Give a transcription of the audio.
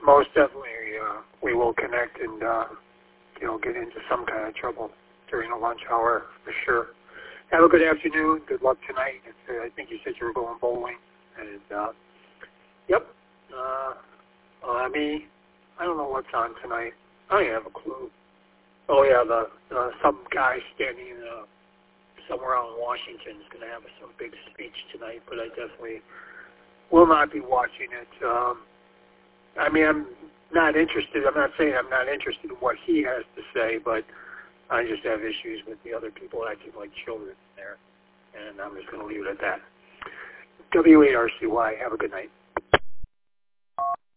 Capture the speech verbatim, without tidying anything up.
most definitely uh, we will connect and, uh, you know, get into some kind of trouble during the lunch hour for sure. Have a good afternoon. Good luck tonight. It's, uh, I think you said you were going bowling. And, uh, yep. Uh, uh, I mean, I don't know what's on tonight. I don't have a clue. Oh, yeah, the uh, some guy standing uh, somewhere out in Washington is going to have some big speech tonight, but I definitely will not be watching it. Um, I mean, I'm not interested. I'm not saying I'm not interested in what he has to say, but I just have issues with the other people acting like children there, and I'm just going to leave it at that. W eight R C Y, have a good night.